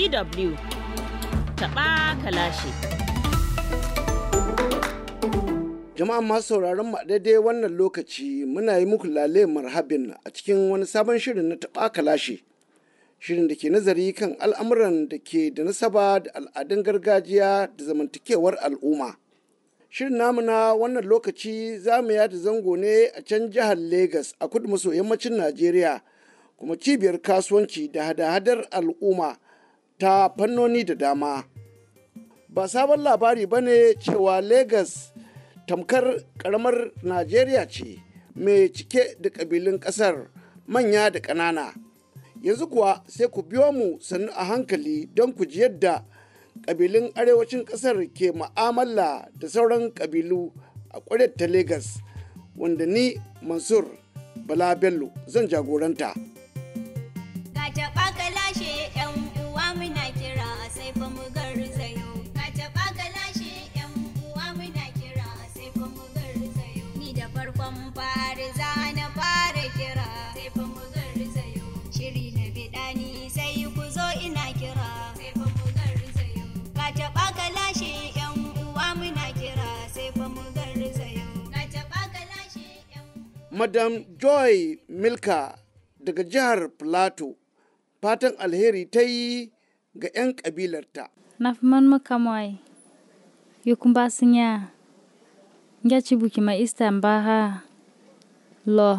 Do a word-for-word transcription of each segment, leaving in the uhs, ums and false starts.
D W taɓa kalashi. Jama'a masu sauraron mu daidai wannan lokaci muna yi muku lale marhabin a cikin wani sabon shirin na taɓa kalashi. Shirin da ke nazari kan al'amuran da ke da nasaba da al'adun gargajiya da zamantakewar al'umma. Shirin namu na wannan lokaci za mu yada zango ne a can jihar Legas a kudu maso yammacin Najeriya, kuma cibiyar kasuwanci da hada-hadar al'umma ta fannoni da dama. Ba sabon labari ba ne cewa Legas tamkar ƙaramar Najeriya ce mai cike da ƙabilun ƙasar manya da ƙanana. Yanzu kuwa sai ku biyo mu sannu a hankali don ku ji yadda ƙabilun arewacin ƙasar ke ma'amala da sauran ƙabilu a ƙwaryar ta Legas, wanda ni Mansur Bala Bello zan jagoranta. Ka taɓa kalashe 'yan uwa muna kira sai fa mu garzayo. Ka taɓa kalashe 'yan uwa muna kira sai fa mu garzayo. Ni da farkon fari za na fara kira sai fa mu garzayo. Shiri na biɗani sai ku zo ina kira sai fa mu garzayo. Ka taɓa kalashe 'yan uwa muna kira sai fa mu garzayo. Ka taɓa kalashe 'yan Madam Joy Milka daga jihar Plateau fatan alheri ta yi ga 'yan ƙabilarta. Nafman makamai yukumba sinya nga chibuki ma istambaha lo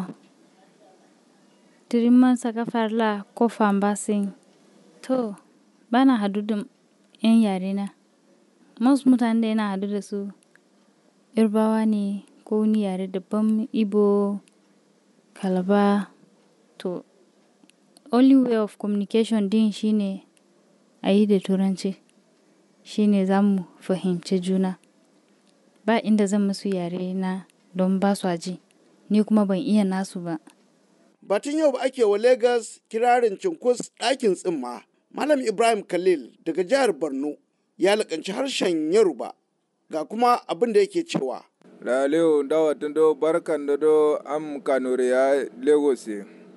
tiriman saka farla ko fambasin to bana hadu da 'yan yare na. Most mutane da yana hadu da su Yarbawa ne ko wani yare daban, Igbo, Kalaba. To only way of communication din shine a yi da Turanci, shine za mu fahimci juna. Ba inda zan musu yare na don ba su aji, ni kuma ban iya nasu ba. Batun yau ba ake wa Legas kirarin cinkus ɗakin tsimma. Malam Ibrahim Khalil daga jihar Borno ya lakanci harshen Yoruba, ga kuma abin da yake cewa. Laliu dawa tundo barkan da do am kanuri ya Lagos.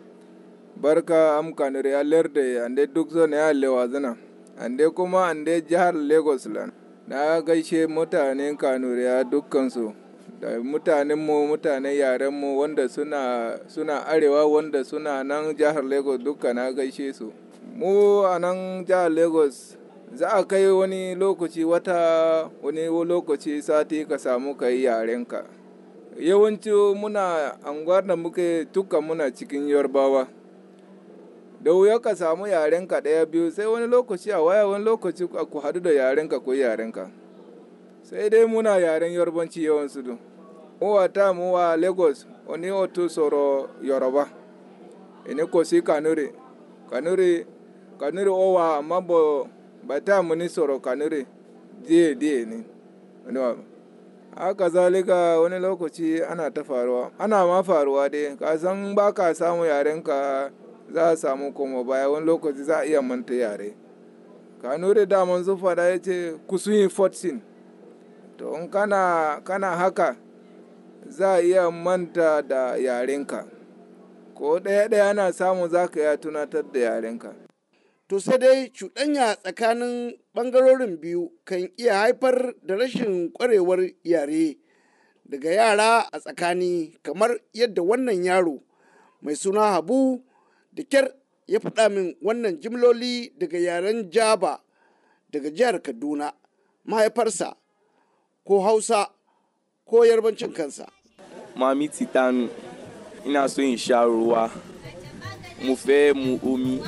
Barka am kanuri ya lerde ande duk zo ne ya lewa zana. Ande kuma ande jihar Lagos lan. Na gaishe mutanen kanuri ya dukkansu. Da mutanen mu mutanen yaren mu wanda suna suna arewa wanda suna nan jihar Lagos duka na gaishe su. Mu a nan jihar Lagos za a kai wani lokaci wata wani lokaci sati ka samu ka yi yarenka. Yawanci muna anguwar da muke tuka muna cikin Yarbawa. Da wuya ka samu yarenka ɗaya biyu sai wani lokaci a waya wani lokaci ku hadu da yarenka ko yarenka. Sai dai muna yaren Yarbanci yawansu du. Uwa ta mu wa Lagos wani otu soro Yoruba. Ini ko si Kanuri. Kanuri Kanuri owa amma bo ba ta muni soro Kanuri diye diye ne. Haka zalika wani lokaci ana ta faruwa. Ana ma faruwa dai. Ka san ba ka samu yarenka za a samu koma baya wani lokaci za a iya manta yare. Kanuri daman su fada ya ce kusun yi fortune. To in kana kana haka za a iya manta da yarenka. Ko ɗaya ɗaya na samu za ka iya tunatar da yarenka. To sai dai cuɗanya tsakanin ɓangarorin biyu kan iya haifar da rashin ƙwarewar yare daga yara a tsakani, kamar yadda wannan yaro mai suna Habu da kyar ya faɗa min wannan jimloli daga yaren Jaba daga jihar Kaduna, mahaifarsa ko Hausa ko Yarbancin kansa. Mami Titanu, ina so in sha ruwa, mu fe mu omi.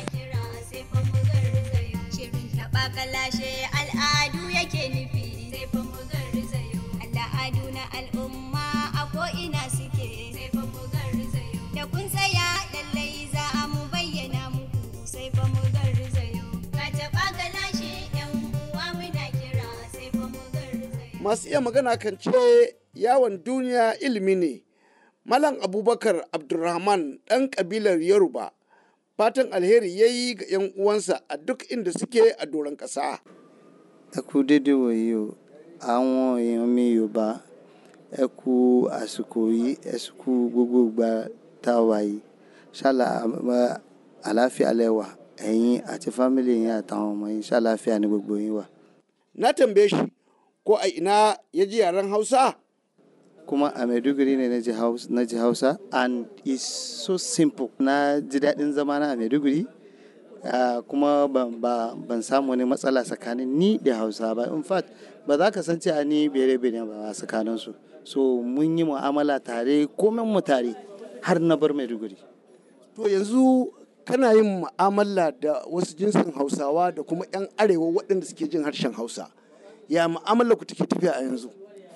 Kalashe al'adu yake nufi sai fa mu garzayo. Al'adu na al'umma a ko'ina suke sai fa mu garzayo. Da kun tsaya lallai za a mu bayyana muku sai fa mu garzayo. Ka taɓa kalashe 'yan uwa muna kira sai fa mu garzayo. Masu iya magana kan ce yawon duniya ilimi ne. Malam Abubakar Abdulrahman ɗan ƙabilar Yoruba fatan alheri ya yi ga 'yan uwansa a duk inda suke a doron ƙasa. Ẹ kú dédé wòyí o, àwọn èèyàn mi Yorùbá, ẹ kú àsìkò yìí, ẹ sì kú gbogbo ìgbà tá a wà yìí. Ṣálá àlàáfíà lẹ wà, ẹ̀yin àti family yín àtàwọn ọmọ yín ṣàlàáfíà ní gbogbo yín wà. Na tambaye shi ko a ina ya ji yaren Hausa? Kuma a Maiduguri ne na ji Hausa, na ji Hausa and it's so simple. Na ji daɗin zamana a Maiduguri uh, kuma ban, ba, ban samu wani matsala tsakanin ni da Hausa ba. In fact, ba za ka san cewa ni bere-bere ba a tsakaninsu. So mun yi mu'amala tare, komen mu tare har na bar Maiduguri. To yanzu kana yin mu'amala da wasu jinsin Hausawa da kuma 'yan arewa waɗanda suke jin harshen Hausa. Ya mu'amala ku take tafiya a yanzu?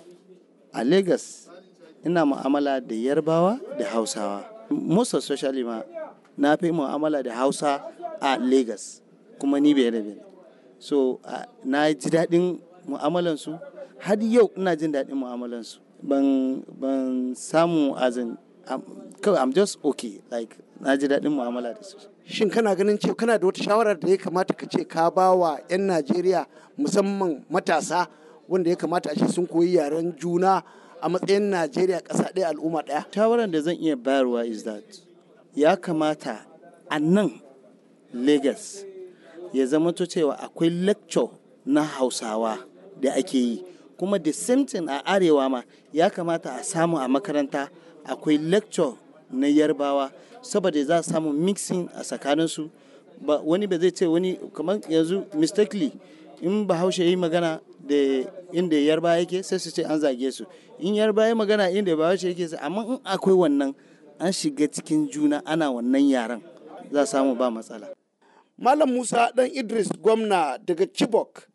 A Lagos ina mu'amala da Yarbawa da Hausawa. Most especially ma na fi mu'amala da Hausa a Lagos kuma ni bai rabe. So uh, na ji daɗin mu'amalansu har yau ina jin daɗin mu'amalansu. Ban ban samu azin kawai I'm just okay, like na ji daɗin mu'amala da su. Shin kana ganin cewa kana da wata shawarar da ya kamata ka ce ka ba wa 'yan Najeriya musamman matasa wanda ya kamata a ce sun koyi yaren juna a matsayin Najeriya ƙasa ɗaya al'umma ɗaya? Shawarar da zan iya bayarwa is that ya kamata a nan Lagos ya zama to cewa akwai lecture na Hausawa da ake yi, kuma the same thing a arewa ma ya kamata a samu a makaranta akwai lecture na Yarbawa saboda za a samu mixing a tsakaninsu. Ba wani ba zai ce wani kamar yanzu mistakenly in Bahaushe yi magana da inda Yarba yake sai su ce an zage su, in Yarba yi magana inda Bahaushe yake sai, amma in akwai wannan an shiga cikin juna ana wannan yaran za a samu ba matsala. Malam Musa Dan Idris gwamna daga Chibok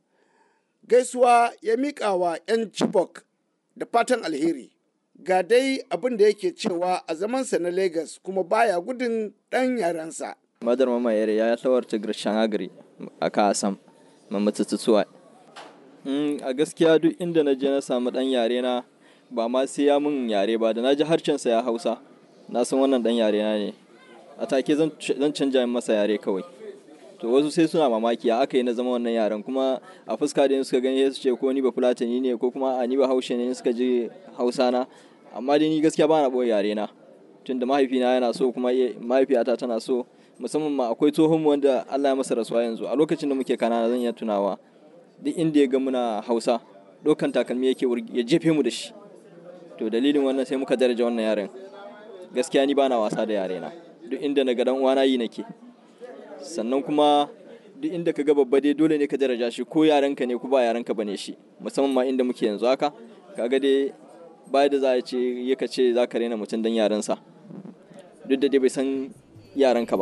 gaisuwa ya miƙa wa 'yan Chibok da fatan alheri. Ga dai abin da yake cewa a zamansa na Lagos kuma baya gudun ɗan yarensa. Madar mama yare ya tawar tigir agri a kasam mamatutuwa. A gaskiya duk inda na je na samu ɗan yare na ba ma sai ya mun yare ba, da na ji harshensa ya Hausa na san wannan ɗan yare na ne, a take zan canja masa yare kawai. To wasu sai suna mamaki a aka yi na zama wannan yaren, kuma a fuska da suka gani su ce ko ni ba Fulatani ne ko kuma a ni ba Haushe ne suka ji Hausa na. Amma dai ni gaskiya ba na ɓoye yare na, tunda mahaifina yana so kuma mahaifiyata tana so. Musamman ma akwai tsohon wanda Allah ya masa rasuwa yanzu, a lokacin da muke kanana zan iya tunawa duk inda ya ga muna Hausa dokan takalmi yake ya jefe mu da shi. To dalilin wannan sai muka daraja wannan yaren. Gaskiya ni ba na wasa da yare na, duk inda na ga dan uwana yi nake. Sannan kuma duk inda ka ga babba dai dole ne ka daraja shi, ko yarenka ne ko ba yarenka bane shi. Musamman ma inda muke yanzu haka kaga dai ba da za a ce yaka ce za ka rena mutum dan yarensa, duk da dai bai san yarenka ba.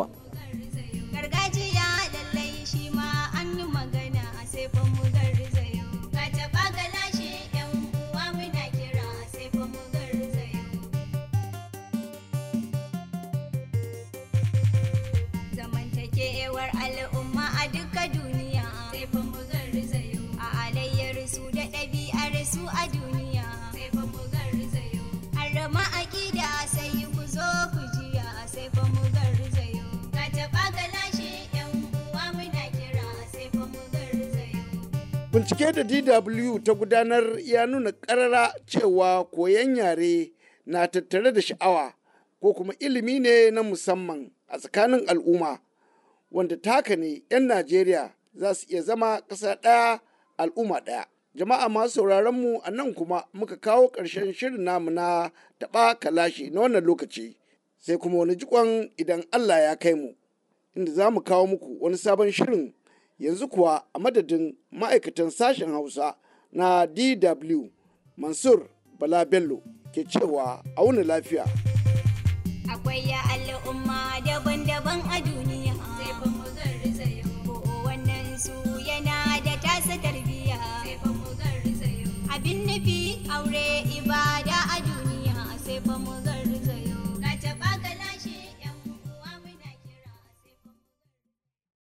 Zamantakewar al'umma a duka duniya sai fa mu garzayo, a alayyar su da ɗabi'ar su a duniya sai fa mu garzayo, harama aƙida sai ku zo ku jiya sai fa mu garzayo, ka taɓa ka lashe yan uwa muna kira sai fa mu garzayo. Bincike da D W ta gudanar ya nuna ƙarara cewa koyon yare na tattare da sha'awa ko kuma ilimi ne na musamman a tsakanin al'umma, wanda ta haka ne 'yan Najeriya za su iya zama ƙasa ɗaya al'umma ɗaya. Jama'a masu sauraron mu a nan kuma muka kawo ƙarshen shirin namu na taɓa kalashi na wannan lokaci, sai kuma wani jikon idan Allah ya kai mu, inda za mu kawo muku wani sabon shirin. Yanzu kuwa a madadin ma'aikatan sashen Hausa na D W, Mansur Bala Bello ke cewa a wuni lafiya. Akwai ya al'umma daban-daban a duniya sai fa mu garzayo, ko wannan su yana da tasa tarbiyya sai fa mu garzayo, abin nufi aure ibada a duniya sai fa mu